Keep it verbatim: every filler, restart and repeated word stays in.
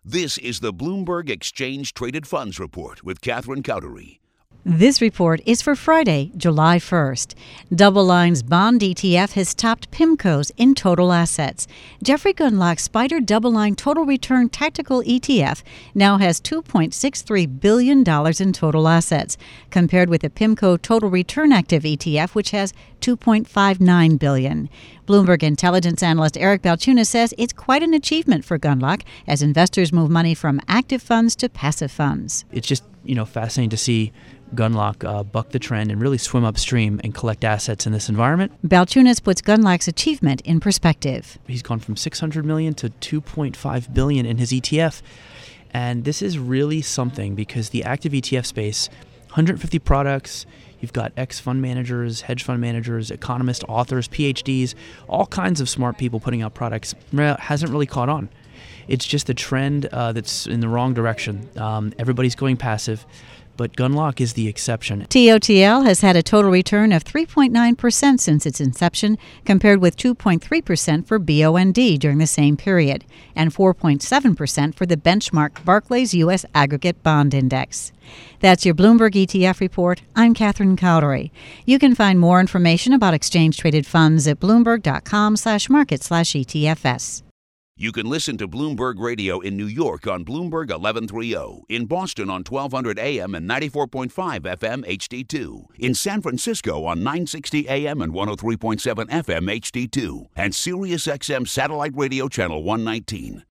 This is the Bloomberg Exchange Traded Funds Report with Catherine Cowdery. This report is for Friday, July first. Double Line's bond E T F has topped PIMCO's in total assets. Jeffrey Gundlach's Spider Double Line Total Return Tactical E T F now has two point six three billion dollars in total assets, compared with the PIMCO Total Return Active E T F, which has two point five nine billion dollars. Bloomberg intelligence analyst Eric Balchunas says it's quite an achievement for Gundlach as investors move money from active funds to passive funds. It's just, you know, fascinating to see Gundlach uh, buck the trend and really swim upstream and collect assets in this environment. Balchunas puts Gundlach's achievement in perspective. He's gone from six hundred million dollars to two point five billion dollars in his E T F. And this is really something because the active E T F space, one hundred fifty products, you've got ex-fund managers, hedge fund managers, economists, authors, P H Ds, all kinds of smart people putting out products, hasn't really caught on. It's just a trend uh, that's in the wrong direction. Um, everybody's going passive, but Gundlach is the exception. T O T L has had a total return of three point nine percent since its inception, compared with two point three percent for B O N D during the same period, and four point seven percent for the benchmark Barclays U S Aggregate Bond Index. That's your Bloomberg E T F report. I'm Catherine Cowdery. You can find more information about exchange-traded funds at bloomberg.com slash market slash ETFS. You can listen to Bloomberg Radio in New York on Bloomberg eleven thirty, in Boston on twelve hundred A M and ninety-four point five F M H D two, in San Francisco on nine sixty A M and one oh three point seven F M H D two, and SiriusXM Satellite Radio Channel one nineteen.